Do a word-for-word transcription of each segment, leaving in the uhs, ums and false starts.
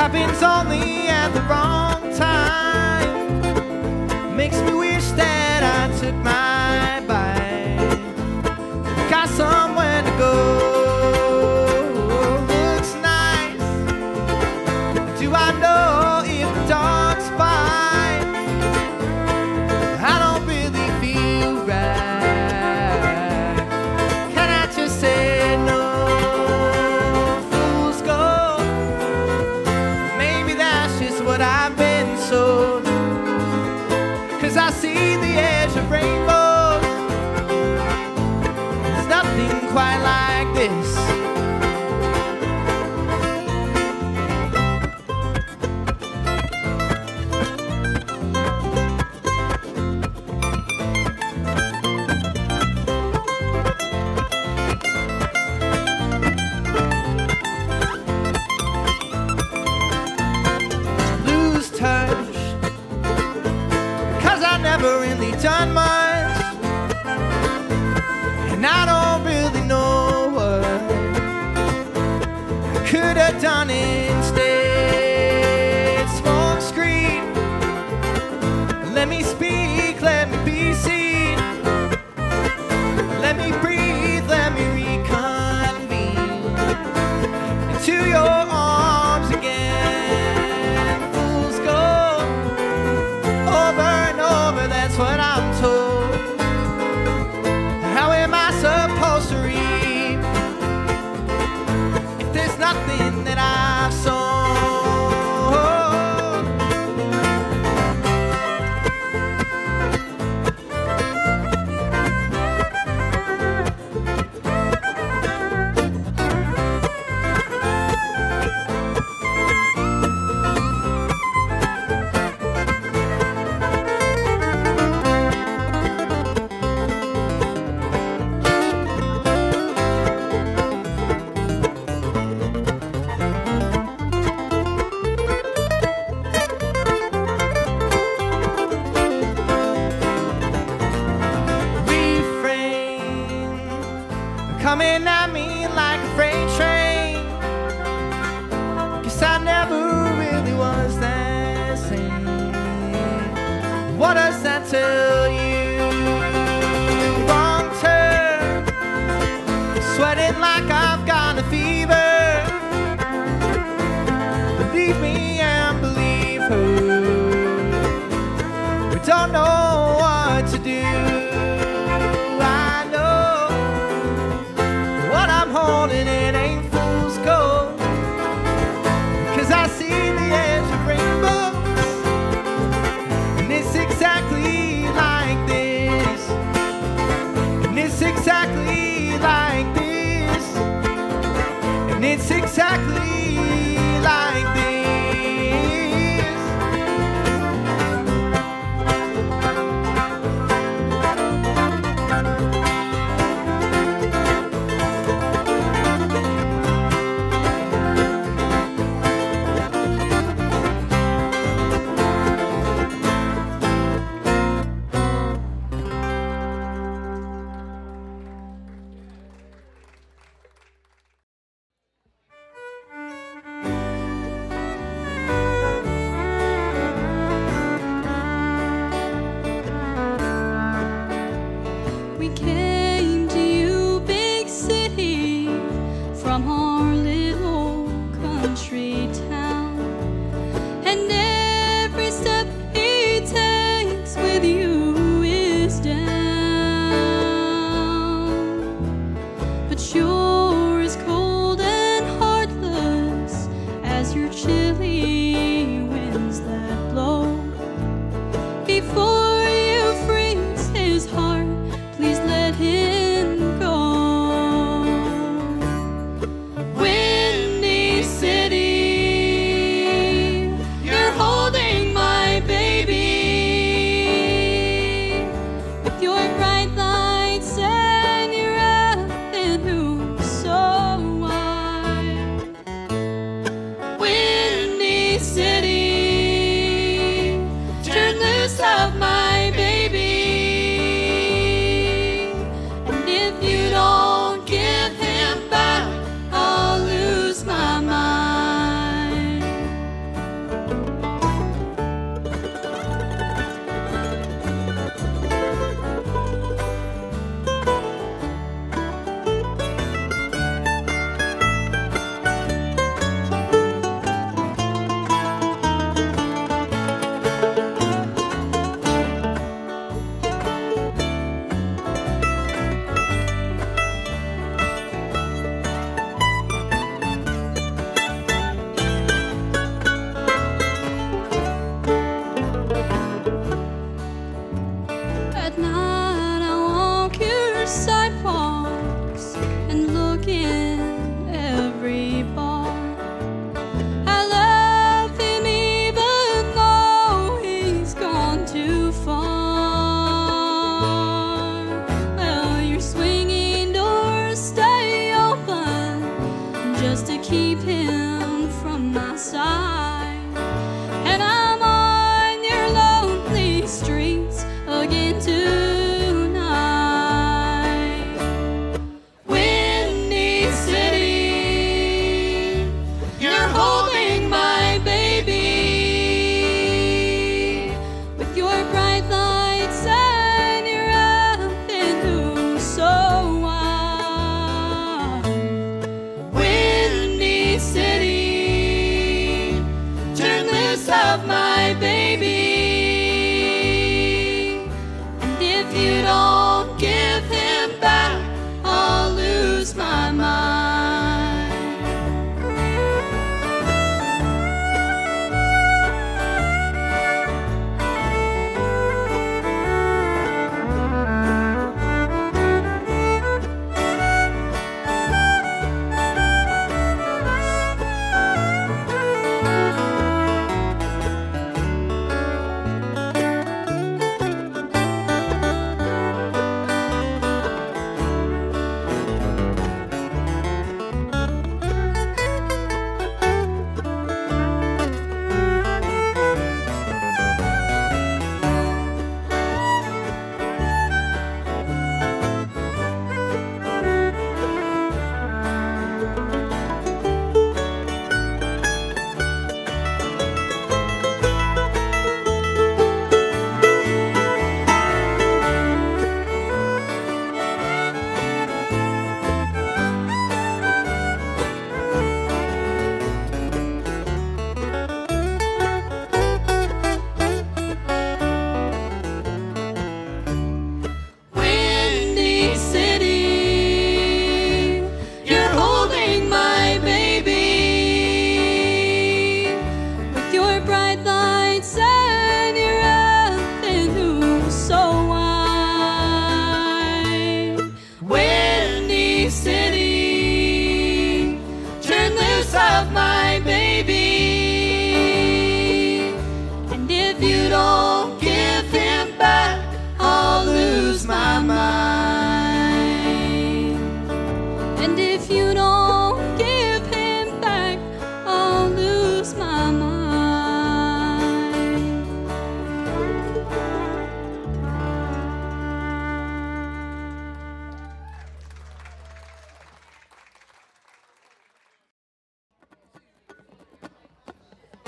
happens only at the wrong time. Makes me wish that I took my bite. Got somewhere to go. Looks nice. Do I know if the dog's fine? I don't really feel right. Can I just say no? Fool's gold. Maybe that's just what I've been sold. 'Cause I see the edge of rainbows. There's nothing quite like this. Lose touch, 'cause I never really done much, and I don't really know what I could have done instead. Smoke screen, let me speak, let me be seen. Let me breathe, let me reconvene into your arms again. Fool's gold, over and over, that's what I'm told. How am I supposed to read if there's nothing that I've sown? Refrain coming at me like a freight train. Guess I never really was that sane. What does that tell you? Wrong turn, sweating like I've got a fever. Believe me and believe her. We don't know what to do. I know what I'm holding, it ain't fool's gold. 'Cause I see the edge of rainbows, and it's exactly like this. And it's exactly like this. And it's exactly like this. We came to you, big city, from our little country town. And every step he takes with you is down. But you're as cold and heartless as your chilly winds that blow. Before you freeze his heart, please let him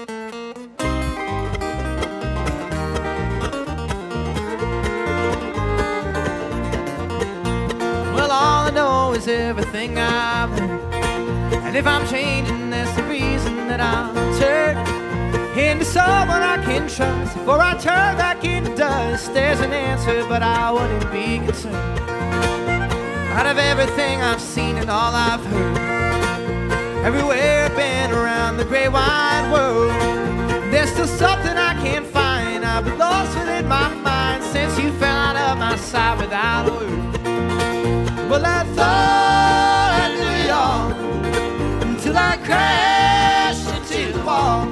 Well, all I know is everything I've heard, and if I'm changing, that's the reason that I'll turn into someone I can trust. Before I turn back into dust, there's an answer, but I wouldn't be concerned. Out of everything I've seen and all I've heard, everywhere I've been around the great wide world, there's still something I can't find. I've been lost within my mind since you fell out of my sight without a word. Well, I thought I knew it all until I crashed into the wall.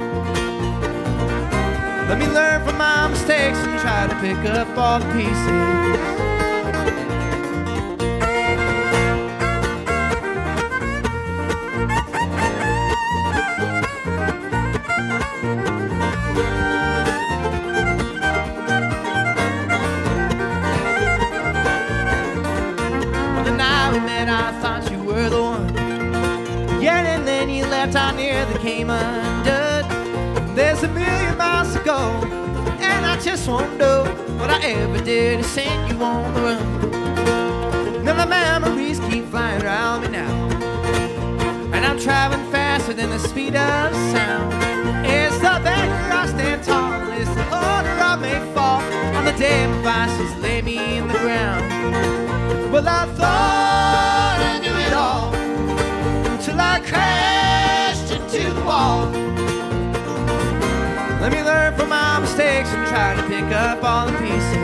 Let me learn from my mistakes and try to pick up all the pieces. I thought you were the one. Yeah, and then you left out near the came undone. There's a million miles to go, and I just won't know what I ever did to send you on the run. Now the memories keep flying around me now, and I'm traveling faster than the speed of sound. It's the beggar I stand tall, it's the harder I may fall on the day my vices lay me in the ground. Well, I thought I knew it all until I crashed into the wall. Let me learn from my mistakes and try to pick up all the pieces.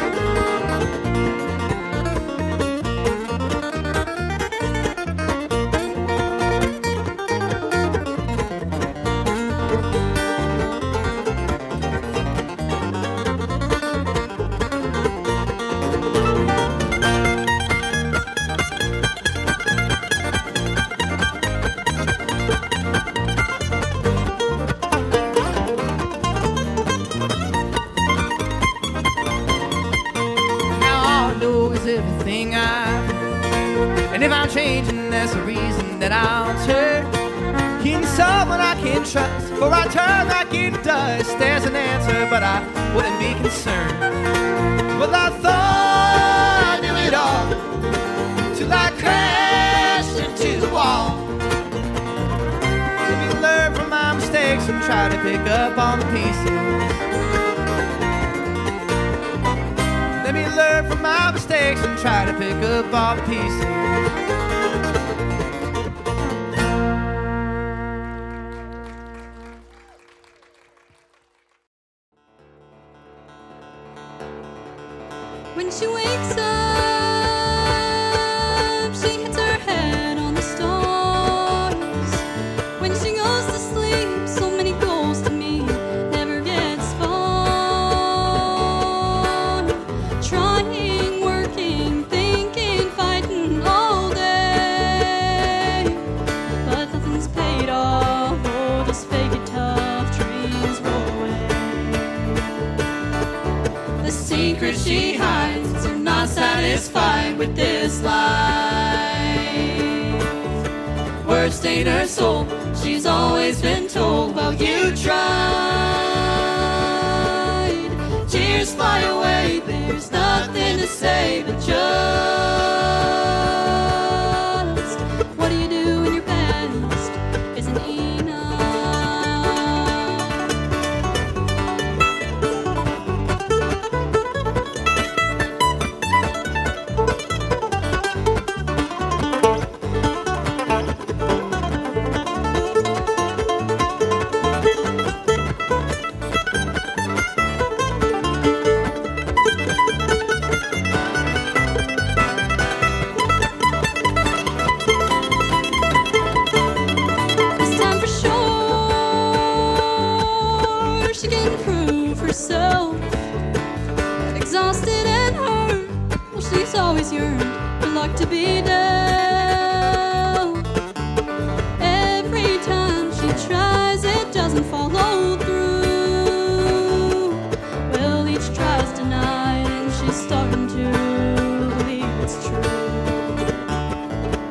Everything I've heard, and if I'm changing, that's the reason that I'll turn into someone I can trust. Before I turn back into dust, there's an answer, but I wouldn't be concerned. Well, I thought I knew it all till I crashed into the wall. Let me learn from my mistakes and try to pick up all the pieces. Let me learn from my mistakes and try to pick up all the pieces. When she wakes up, she hits her head on the stars. When she goes to sleep, so many goals to meet, never gets far. Trying, working, thinking, fighting all day, but nothing's paid off. Oh, just fake it tough, dreams roll away. The secret she hides are not satisfied with this life. Words stain her soul, she's always been told, well, you tried. Tears fly away, there's nothing to say but just, what do you do when your past isn't enough? This time for sure, she can prove herself. Exhausted and hurt, well, she's always yearned for luck to be dealt. Every time she tries, it doesn't follow through. Well, each try's denied, and she's starting to believe it's true.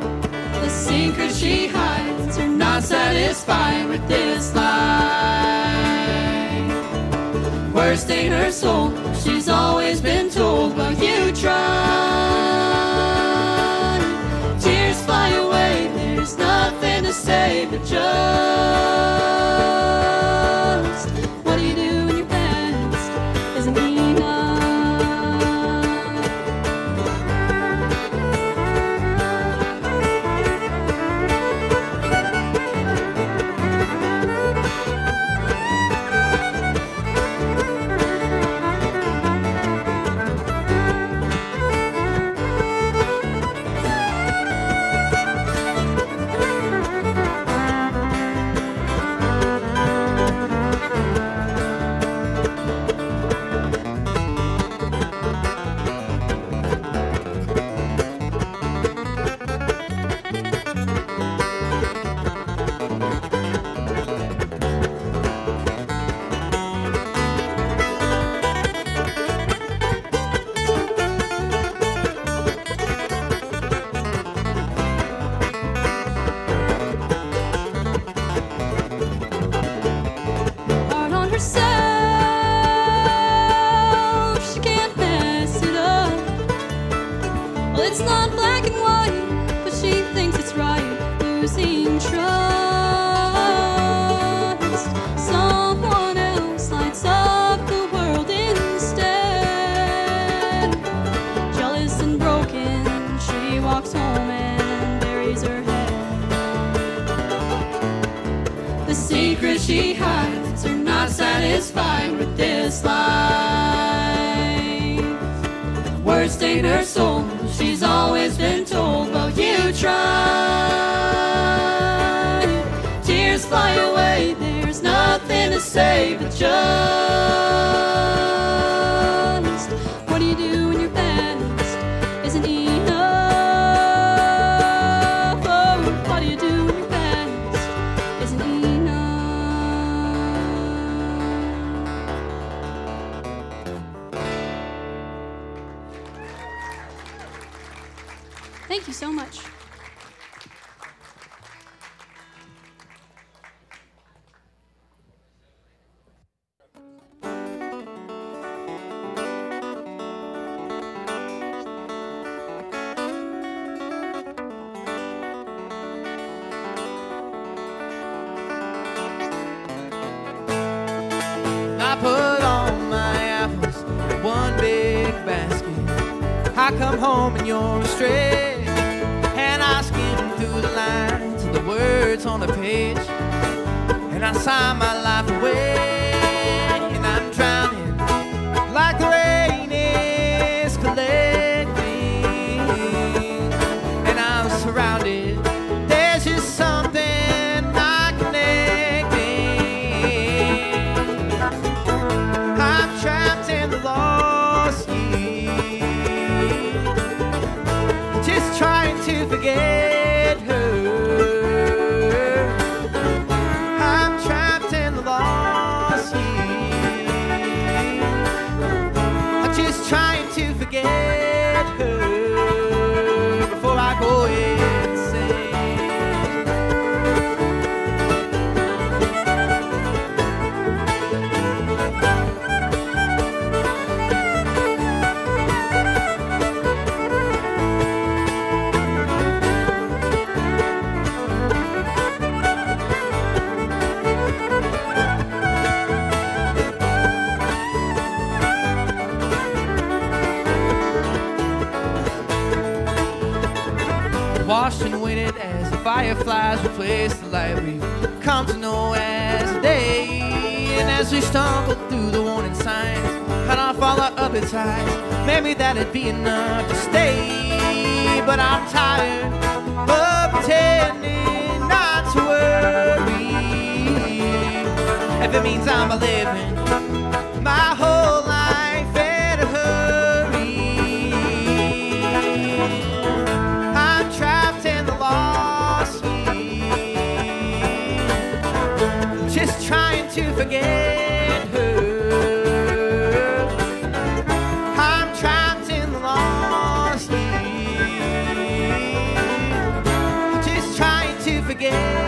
The secret she hides are not satisfied with this life. Worst ain't her soul. She's always been told, but you try. Tears fly away, there's nothing to say but just, what do you do when your past isn't enough? She hides are not satisfied with this life. Worst ain't her soul, she's always been told, but you try. Tears fly away, there's nothing to say but just, what do you do when your past isn't enough? Oh, what do you do when your past isn't enough? Thank you so much. I put all my apples in one big basket. I come home and you're astray. I skim through the lines of the words on the page, and I sigh my life away, and I'm drowning like the rain is collecting, and I'm surrounded. There's just something not connecting. I'm trapped in the lost year, just trying to forget her. I'm trapped in the lost year. I'm just trying to forget her before I go insane. Watched and waited as the fireflies replaced the light we've come to know as a day. And as we stumbled through the warning signs, cut off all our other ties, maybe that'd be enough to stay. But I'm tired of pretending not to worry, if it means I'm a living my whole life in a hurry. I'm trapped in the lost year, just trying to forget her. I'm trapped in the lost year, just trying to forget.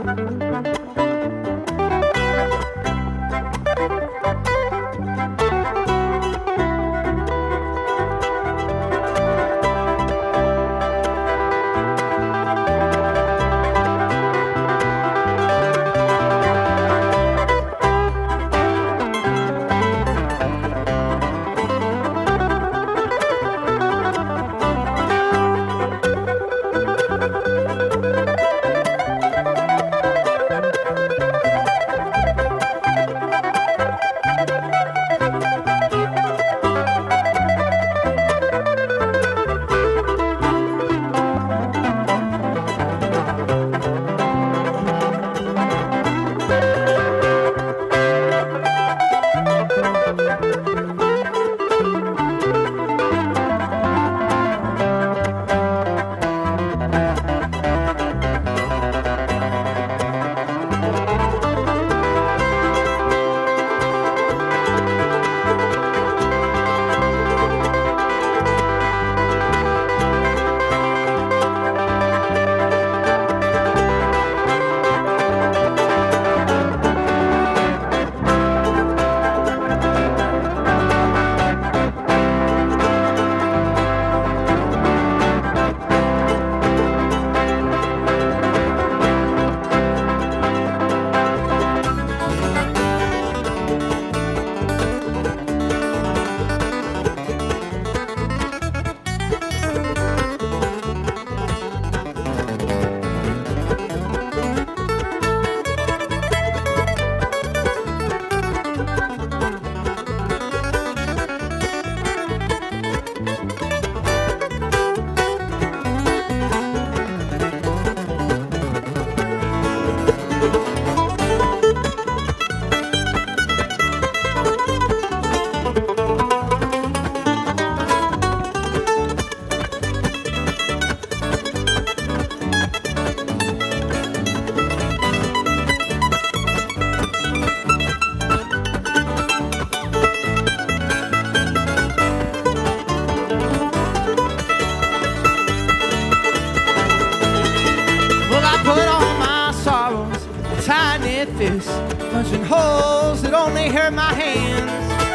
fists, punching holes that only hurt my hands.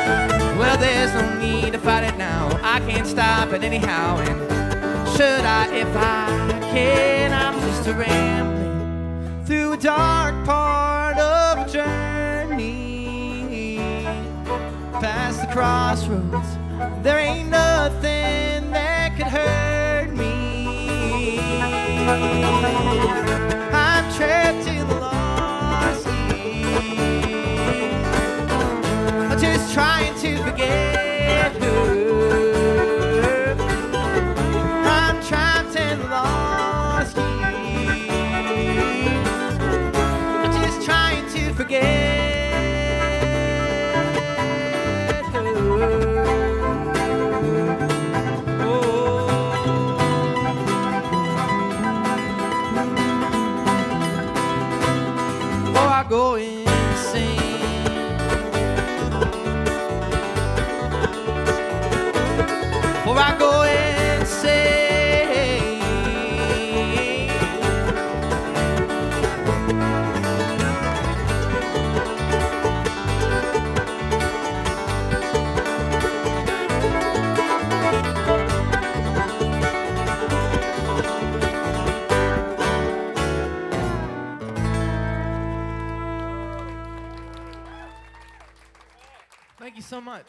Well, there's no need to fight it now. I can't stop it anyhow. And should I, if I can, I'm just a rambling through a dark part of a journey past the crossroads. There ain't nothing that could hurt me. I'm trapped in the lost sea, just trying to forget her. I'm trapped in the lost sea, just trying to forget. Go insane. Or I go insane. Thank you so much.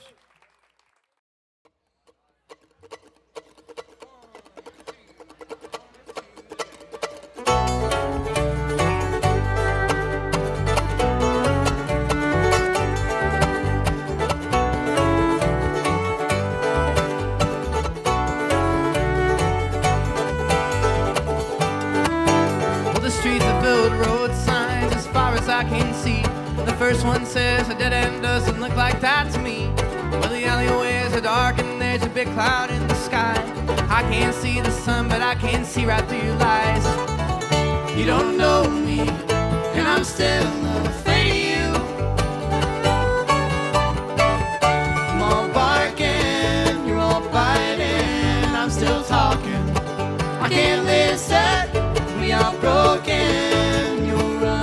Well, the streets are filled with road signs as far as I can see. The first one says a dead end doesn't look like that to me. Well, the alleyways are dark and there's a big cloud in the sky. I can't see the sun, but I can see right through your lies. You don't know me, and I'm still afraid of you. I'm all barking, you're all biting, I'm still talking. I can't listen, we are broken, you're right.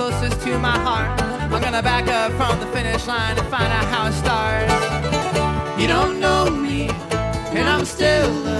closest to my heart. I'm gonna back up from the finish line and find out how it starts. You don't know me, and I'm still